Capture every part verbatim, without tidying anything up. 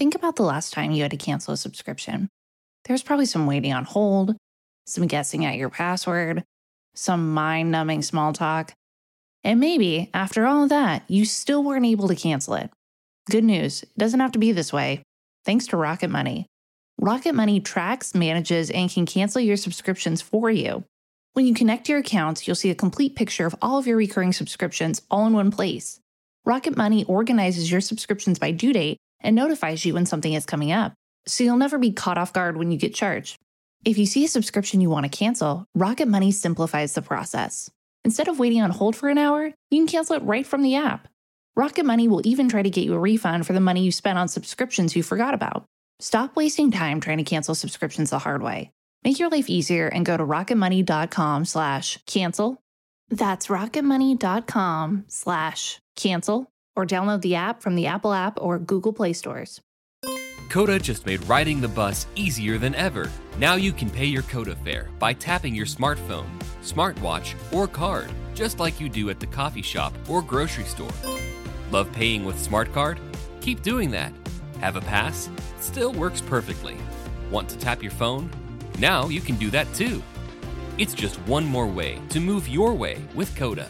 Think about the last time you had to cancel a subscription. There's probably some waiting on hold, some guessing at your password, some mind-numbing small talk. And maybe, after all of that, you still weren't able to cancel it. Good news, it doesn't have to be this way. Thanks to Rocket Money. Rocket Money tracks, manages, and can cancel your subscriptions for you. When you connect your accounts, you'll see a complete picture of all of your recurring subscriptions all in one place. Rocket Money organizes your subscriptions by due date and notifies you when something is coming up, so you'll never be caught off guard when you get charged. If you see a subscription you want to cancel, Rocket Money simplifies the process. Instead of waiting on hold for an hour, you can cancel it right from the app. Rocket Money will even try to get you a refund for the money you spent on subscriptions you forgot about. Stop wasting time trying to cancel subscriptions the hard way. Make your life easier and go to rocketmoney.com slash cancel. That's rocketmoney.com slash cancel, or download the app from the Apple app or Google Play stores. Coda just made riding the bus easier than ever. Now you can pay your Coda fare by tapping your smartphone, smartwatch, or card, just like you do at the coffee shop or grocery store. Love paying with Smart Card? Keep doing that. Have a pass? Still works perfectly. Want to tap your phone? Now you can do that too. It's just one more way to move your way with Coda.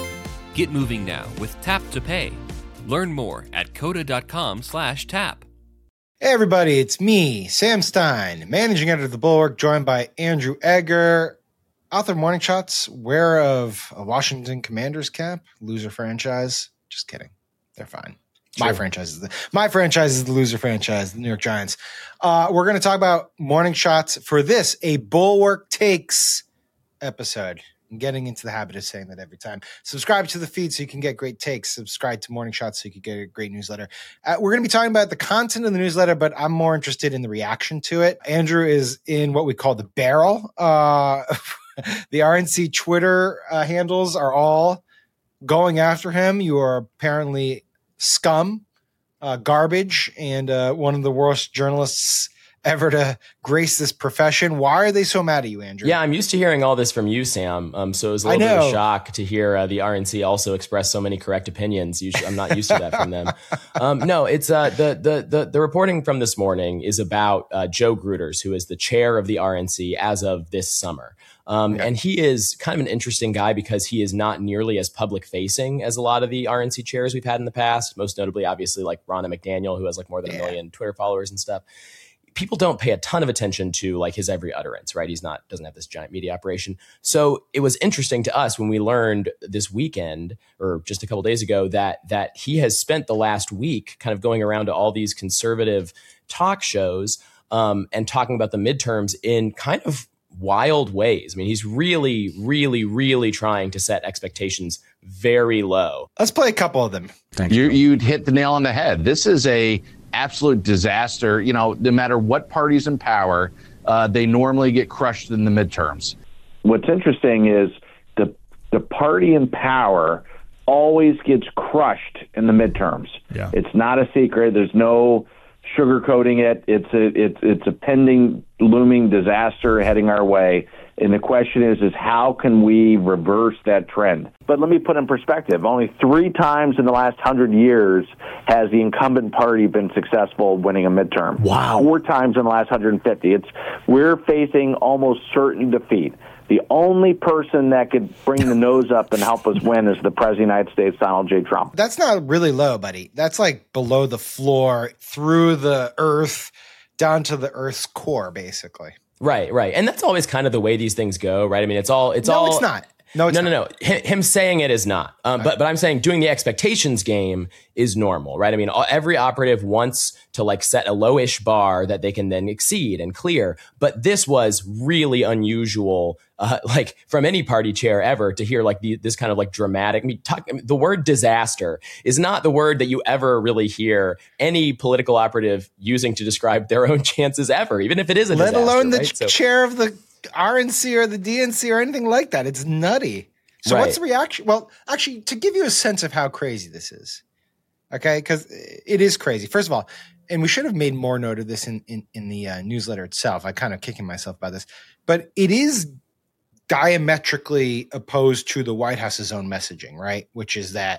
Get moving now with Tap to Pay. Learn more at coda.com slash tap. Hey everybody, it's me, Sam Stein, managing editor of The Bulwark, joined by Andrew Egger, author of Morning Shots, wearer of a Washington Commanders cap, loser franchise. Just kidding. They're fine. True. My franchise is the my franchise is the loser franchise, the New York Giants. Uh, we're going to talk about Morning Shots for this, a Bulwark Takes episode. I'm getting into the habit of saying that every time. Subscribe to the feed so you can get great takes. Subscribe to Morning Shots so you can get a great newsletter. Uh, we're going to be talking about the content of the newsletter, but I'm more interested in the reaction to it. Andrew is in what we call the barrel. Uh, the R N C Twitter uh, handles are all going after him. You are apparently scum, uh, garbage, and uh, one of the worst journalists ever to grace this profession. Why are they so mad at you, Andrew? Yeah, I'm used to hearing all this from you, Sam. Um, so it was a little bit of a shock to hear uh, the R N C also express so many correct opinions. Usually, I'm not used to that from them. Um, no, it's uh, the, the the the reporting from this morning is about uh, Joe Gruters, who is the chair of the R N C as of this summer. Um, okay. And he is kind of an interesting guy because he is not nearly as public facing as a lot of the R N C chairs we've had in the past, most notably, obviously, like Ronna McDaniel, who has like more than yeah. a million Twitter followers and stuff. People don't pay a ton of attention to like his every utterance, right? He's not, doesn't have this giant media operation. So it was interesting to us when we learned this weekend or just a couple days ago that, that he has spent the last week kind of going around to all these conservative talk shows um, and talking about the midterms in kind of wild ways. I mean, he's really, really, really trying to set expectations very low. Let's play a couple of them. Thank you. You'd hit the nail on the head. This is a absolute disaster. You know, no matter what party's in power, uh, they normally get crushed in the midterms. What's interesting is the the party in power always gets crushed in the midterms. Yeah. It's not a secret. There's no sugarcoating it. It's a it's it's a pending, looming disaster heading our way. And the question is, is how can we reverse that trend? But let me put in perspective. Only three times in the last hundred years has the incumbent party been successful winning a midterm. Wow. Four times in the last one hundred fifty. It's we're facing almost certain defeat. The only person that could bring the nose up and help us win is the President of the United States, Donald J. Trump. That's not really low, buddy. That's like below the floor, through the earth, down to the earth's core, basically. Right, right. And that's always kind of the way these things go, right? I mean, it's all, it's no, all. No, it's not. No, it's no, not. no, no. H- him saying it is not. Um, right. But but I'm saying doing the expectations game is normal, right? I mean, all, every operative wants to like set a lowish bar that they can then exceed and clear. But this was really unusual, uh, like from any party chair ever to hear like the, this kind of like dramatic. I mean, talk, I mean, the word disaster is not the word that you ever really hear any political operative using to describe their own chances ever, even if it is a Let disaster. Let alone the right? ch- so, chair of the R N C or the D N C or anything like that. It's nutty. So right. What's the reaction? Well, actually, to give you a sense of how crazy this is, okay, because it is crazy. First of all, and we should have made more note of this in, in, in the uh, newsletter itself. I kind of kicking myself by this. But it is diametrically opposed to the White House's own messaging, right? Which is that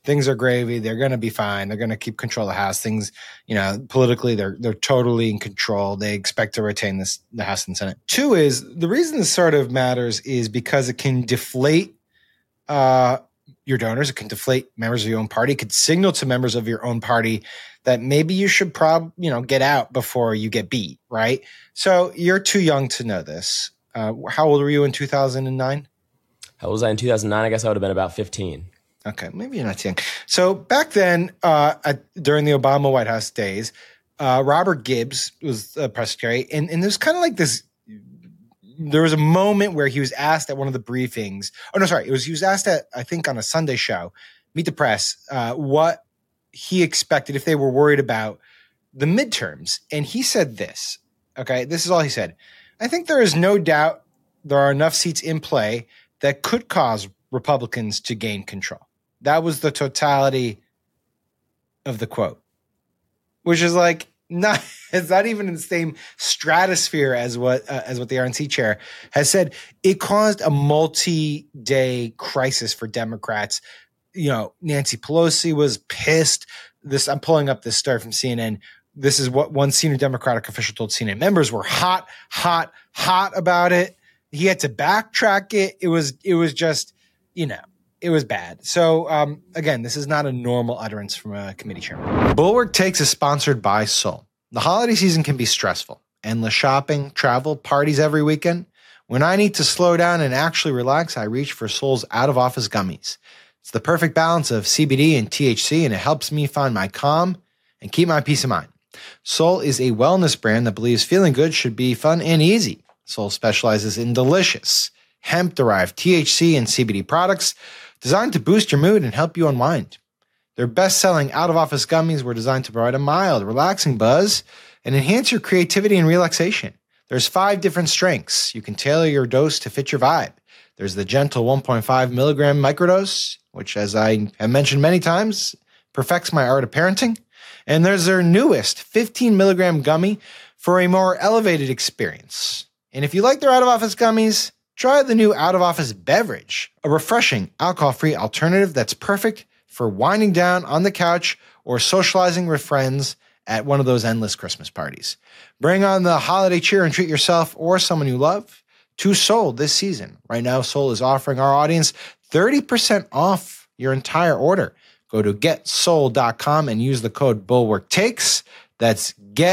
things are gravy. They're going to be fine. They're going to keep control of the House. Things, you know, politically, they're they're totally in control. They expect to retain this the House and Senate. Two is the reason this sort of matters is because it can deflate uh, your donors. It can deflate members of your own party. It could signal to members of your own party that maybe you should prob you know get out before you get beat. Right. So you're too young to know this. Uh, how old were you in two thousand nine? How old was I in two thousand nine? I guess I would have been about fifteen. Okay, maybe you're not too young. So back then, uh, at, during the Obama White House days, uh, Robert Gibbs was a press secretary, and, and there's kind of like this. There was a moment where he was asked at one of the briefings. Oh no, sorry, it was he was asked at I think on a Sunday show, Meet the Press, uh, what he expected if they were worried about the midterms, and he said this. Okay, this is all he said. I think there is no doubt there are enough seats in play that could cause Republicans to gain control. That was the totality of the quote, which is like not it's not even in the same stratosphere as what uh, as what the R N C chair has said. It caused a multi-day crisis for Democrats. You know, Nancy Pelosi was pissed. This I'm pulling up this story from C N N. This is what one senior Democratic official told C N N. Members were hot, hot, hot about it. He had to backtrack it. It was it was just, you know, it was bad. So, um, again, this is not a normal utterance from a committee chairman. Bulwark Takes is sponsored by Sol. The holiday season can be stressful. Endless shopping, travel, parties every weekend. When I need to slow down and actually relax, I reach for Sol's out-of-office gummies. It's the perfect balance of C B D and T H C, and it helps me find my calm and keep my peace of mind. Sol is a wellness brand that believes feeling good should be fun and easy. Sol specializes in delicious, hemp-derived T H C and C B D products designed to boost your mood and help you unwind. Their best-selling out-of-office gummies were designed to provide a mild, relaxing buzz and enhance your creativity and relaxation. There's five different strengths. You can tailor your dose to fit your vibe. There's the gentle one point five milligram microdose, which, as I have mentioned many times, perfects my art of parenting. And there's their newest fifteen milligram gummy for a more elevated experience. And if you like their out-of-office gummies, try the new out-of-office beverage, a refreshing, alcohol-free alternative that's perfect for winding down on the couch or socializing with friends at one of those endless Christmas parties. Bring on the holiday cheer and treat yourself or someone you love to Sol this season. Right now, Sol is offering our audience thirty percent off your entire order. Go to get sol dot com and use the code BulwarkTakes. That's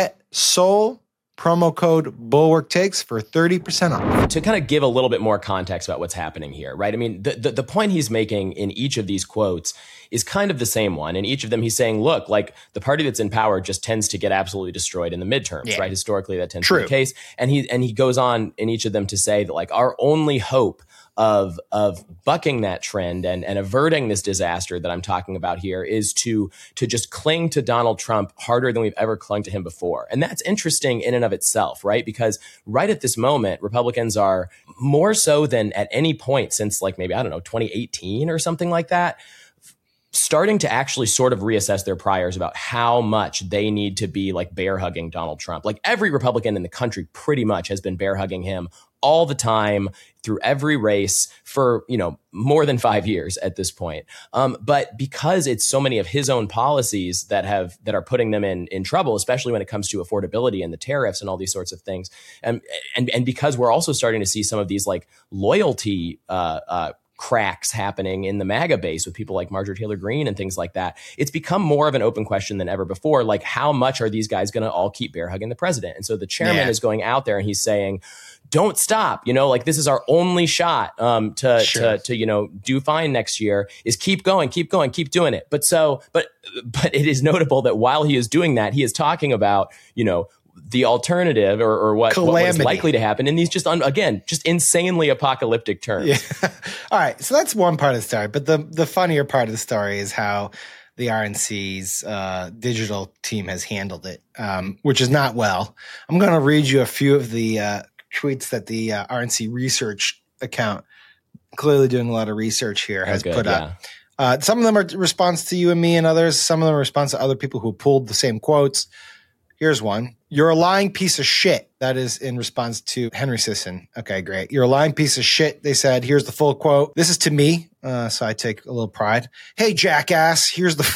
GetSol. Promo code BulwarkTakes for thirty percent off. To kind of give a little bit more context about what's happening here, right? I mean, the, the, the point he's making in each of these quotes is kind of the same one. In each of them, he's saying, look, like the party that's in power just tends to get absolutely destroyed in the midterms, yeah. right? Historically, that tends True. to be the case. And he and he goes on in each of them to say that like our only hope of of bucking that trend and, and averting this disaster that I'm talking about here is to to just cling to Donald Trump harder than we've ever clung to him before. And that's interesting in and of itself, right? Because right at this moment, Republicans are more so than at any point since like maybe, I don't know, twenty eighteen or something like that, starting to actually sort of reassess their priors about how much they need to be like bear hugging Donald Trump. Like every Republican in the country pretty much has been bear hugging him all the time through every race for, you know, more than five years at this point. Um, but because it's so many of his own policies that have that are putting them in in trouble, especially when it comes to affordability and the tariffs and all these sorts of things, and and and because we're also starting to see some of these like loyalty uh, uh, cracks happening in the MAGA base with people like Marjorie Taylor Greene and things like that, it's become more of an open question than ever before. Like, how much are these guys going to all keep bear hugging the president? And so the chairman yeah. is going out there and he's saying, don't stop, you know, like this is our only shot um, to, sure. to, to, you know, do fine next year is keep going, keep going, keep doing it. But so, but, but it is notable that while he is doing that, he is talking about, you know, the alternative or, or what, what is likely to happen in these just, un, again, just insanely apocalyptic terms. Yeah. All right. So that's one part of the story. But the, the funnier part of the story is how the R N C's uh, digital team has handled it, um, which is not well. I'm going to read you a few of the uh, tweets that the uh, R N C research account, clearly doing a lot of research here, has good, put yeah. up. Uh, some of them are response to you and me and others. Some of them are response to other people who pulled the same quotes. Here's one. You're a lying piece of shit. That is in response to Henry Sisson. Okay, great. You're a lying piece of shit, they said. Here's the full quote. This is to me, uh, so I take a little pride. Hey, jackass, here's the...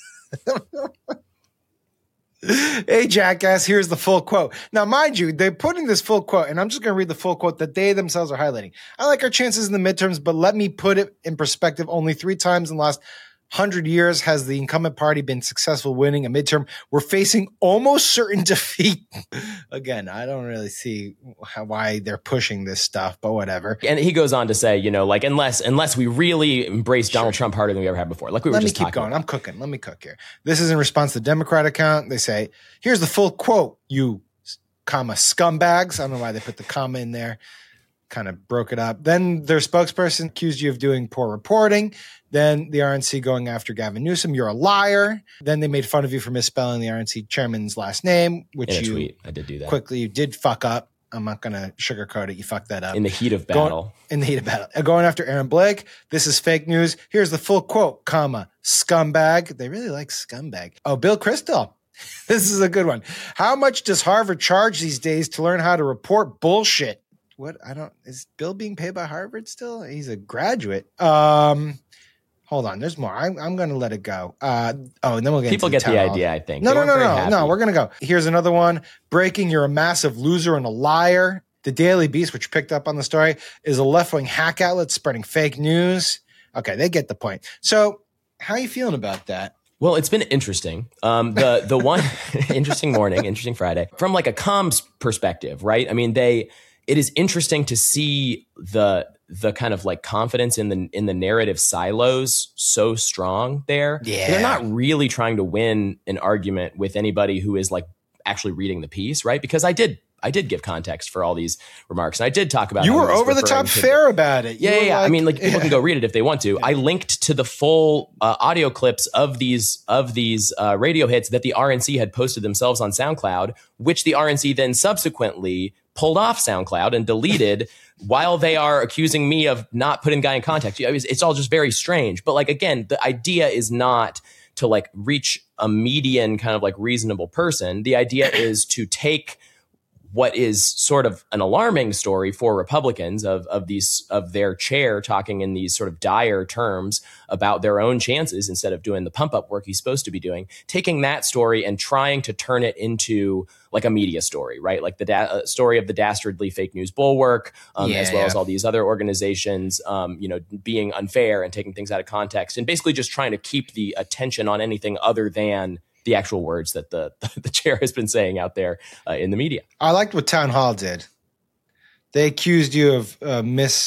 Hey, jackass, here's the full quote. Now, mind you, they're putting this full quote, and I'm just going to read the full quote that they themselves are highlighting. I like our chances in the midterms, but let me put it in perspective. Only three times in the last hundred years has the incumbent party been successful winning a midterm. We're facing almost certain defeat. Again, I don't really see how, why they're pushing this stuff, but whatever. And he goes on to say, you know, like unless unless we really embrace Donald sure. Trump harder than we ever had before, like we Let were just talking. Let me keep going. About. I'm cooking. Let me cook here. This is in response to the Democrat account. They say, "Here's the full quote. You, comma scumbags." I don't know why they put the comma in there. Kind of broke it up. Then their spokesperson accused you of doing poor reporting. Then the R N C going after Gavin Newsom. You're a liar. Then they made fun of you for misspelling the R N C chairman's last name, which in a you tweet. I did do that. Quickly, you did fuck up. I'm not going to sugarcoat it. You fucked that up. In the heat of battle. Going, in the heat of battle. Going after Aaron Blake. This is fake news. Here's the full quote, comma, scumbag. They really like scumbag. Oh, Bill Kristol. This is a good one. How much does Harvard charge these days to learn how to report bullshit? What? I don't, is Bill being paid by Harvard still? He's a graduate. Um, hold on. There's more. I'm, I'm going to let it go. Uh, oh, and then we'll get People into get the, the hall. idea, I think. No, they no, no, no, happy. no. We're going to go. Here's another one. Breaking, you're a massive loser and a liar. The Daily Beast, which picked up on the story, is a left-wing hack outlet spreading fake news. Okay, they get the point. So how are you feeling about that? Well, it's been interesting. Um, the the one interesting morning, interesting Friday from like a comms perspective, right? I mean, they it is interesting to see the the kind of like confidence in the in the narrative silos so strong there. Yeah, they're not really trying to win an argument with anybody who is like actually reading the piece, right? Because I did. I did give context for all these remarks. And I did talk about you were over the top fair the, about it. You yeah, yeah. Like, I mean, like people yeah. can go read it if they want to. Yeah. I linked to the full uh, audio clips of these of these uh, radio hits that the R N C had posted themselves on SoundCloud, which the R N C then subsequently pulled off SoundCloud and deleted while they are accusing me of not putting guy in context. It's, it's all just very strange. But like, again, the idea is not to like reach a median kind of like reasonable person. The idea is to take what is sort of an alarming story for Republicans of of these of their chair talking in these sort of dire terms about their own chances instead of doing the pump up work he's supposed to be doing, taking that story and trying to turn it into like a media story, right? Like the da- uh, story of the dastardly fake news bulwark, um, yeah, as well yeah. as all these other organizations, um, you know, being unfair and taking things out of context and basically just trying to keep the attention on anything other than the actual words that the the chair has been saying out there uh, in the media. I liked what Town Hall did. They accused you of uh,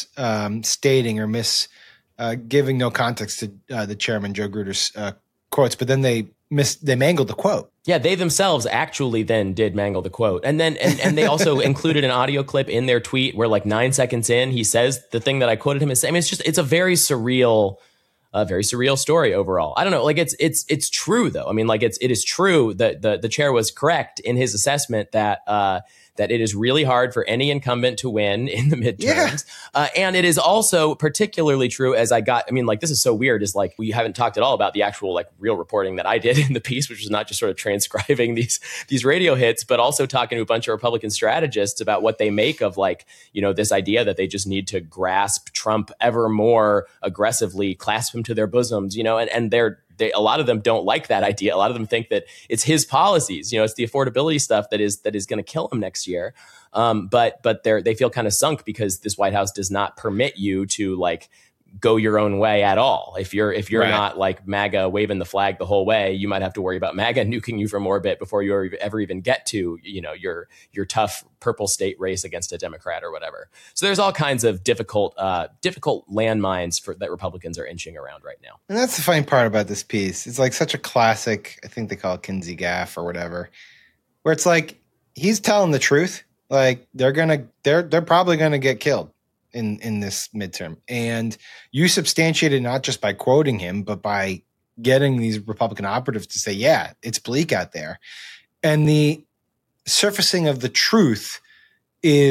misstating um, or mis uh, giving no context to uh, the chairman Joe Gruder's uh, quotes, but then they mis they mangled the quote. Yeah, they themselves actually then did mangle the quote, and then and, and they also included an audio clip in their tweet where like nine seconds in he says the thing that I quoted him as. I mean, it's just it's a very surreal. A very surreal story overall. I don't know. Like it's it's it's true though. I mean, like it's it is true that the the chair was correct in his assessment that uh, that it is really hard for any incumbent to win in the midterms, yeah. uh, and it is also particularly true as I got. I mean, like this is so weird. Is like we haven't talked at all about the actual like real reporting that I did in the piece, which was not just sort of transcribing these these radio hits, but also talking to a bunch of Republican strategists about what they make of like you know this idea that they just need to grasp Trump ever more aggressively, clasp him to their bosoms, you know, and, and they're, they, a lot of them don't like that idea. A lot of them think that it's his policies, you know, it's the affordability stuff that is, that is going to kill him next year. Um, but, but they're, they feel kind of sunk because this White House does not permit you to like go your own way at all. If you're, if you're right. not like MAGA waving the flag the whole way, you might have to worry about MAGA nuking you from orbit before you ever even get to, you know, your, your tough purple state race against a Democrat or whatever. So there's all kinds of difficult, uh, difficult landmines for that Republicans are inching around right now. And that's the funny part about this piece. It's like such a classic, I think they call it Kinsey gaffe or whatever, where it's like, he's telling the truth. Like they're going to, they're, they're probably going to get killed in in this midterm, and you substantiated not just by quoting him but by getting these Republican operatives to say yeah it's bleak out there, and the surfacing of the truth is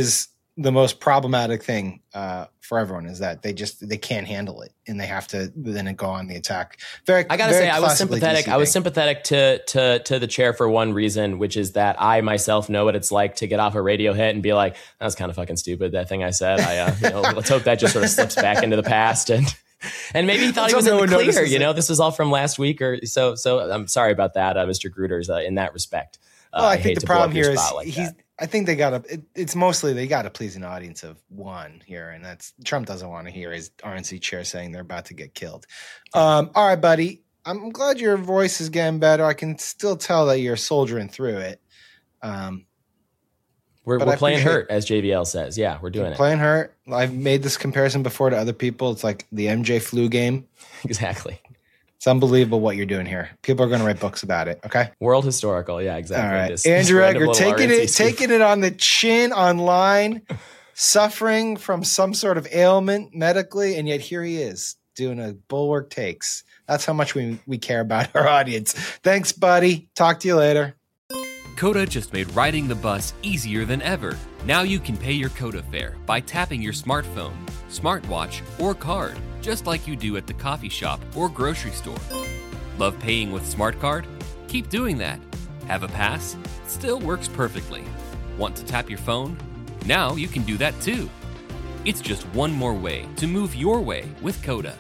the most problematic thing uh, for everyone is that they just they can't handle it and they have to then go on the attack. Very, I gotta very say, I was sympathetic. I was sympathetic to to to the chair for one reason, which is that I myself know what it's like to get off a radio hit and be like, "That was kind of fucking stupid, that thing I said." I, uh, you know, let's hope that just sort of slips back into the past and. And maybe he thought he was in the clear. You know, this was all from last week, or so. So I'm sorry about that, uh, Mister Gruters. Uh, in that respect, uh, well, I, I think the problem here is like he's. That. I think they got to. It, it's mostly they got to please an audience of one here, and that's Trump doesn't want to hear his R N C chair saying they're about to get killed. Um, all right, buddy. I'm glad your voice is getting better. I can still tell that you're soldiering through it. Um, We're, we're playing hurt, as J V L says. Yeah, we're doing we're it. Playing hurt. I've made this comparison before to other people. It's like the M J flu game. Exactly. It's unbelievable what you're doing here. People are going to write books about it. Okay. World historical. Yeah, exactly. All right. This, Andrew this Egger taking it, taking it on the chin online, suffering from some sort of ailment medically. And yet here he is doing a Bulwark Takes. That's how much we, we care about our audience. Thanks, buddy. Talk to you later. Coda just made riding the bus easier than ever. Now you can pay your Coda fare by tapping your smartphone, smartwatch, or card, just like you do at the coffee shop or grocery store. Love paying with Smart Card? Keep doing that. Have a pass? Still works perfectly. Want to tap your phone? Now you can do that too. It's just one more way to move your way with Coda.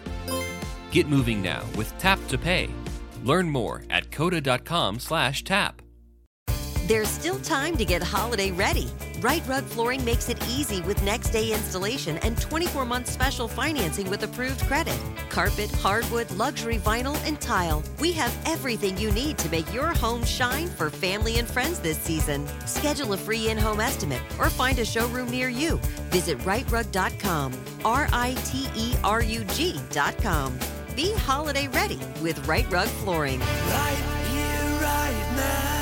Get moving now with Tap to Pay. Learn more at coda.com slash tap. There's still time to get holiday ready. Right Rug Flooring makes it easy with next day installation and twenty-four month special financing with approved credit. Carpet, hardwood, luxury vinyl, and tile. We have everything you need to make your home shine for family and friends this season. Schedule a free in-home estimate or find a showroom near you. Visit right rug dot com, R I T E R U G dot com. Be holiday ready with Right Rug Flooring. Right here, right now.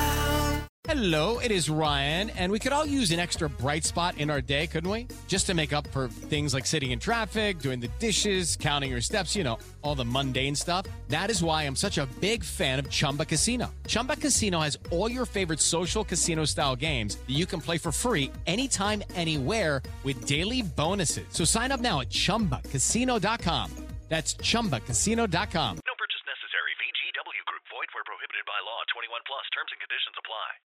Hello, it is Ryan, and we could all use an extra bright spot in our day, couldn't we? Just to make up for things like sitting in traffic, doing the dishes, counting your steps, you know, all the mundane stuff. That is why I'm such a big fan of Chumba Casino. Chumba Casino has all your favorite social casino-style games that you can play for free anytime, anywhere with daily bonuses. So sign up now at chumba casino dot com. That's chumba casino dot com. No purchase necessary. V G W Group. Void where prohibited by law. twenty-one plus. Terms and conditions apply.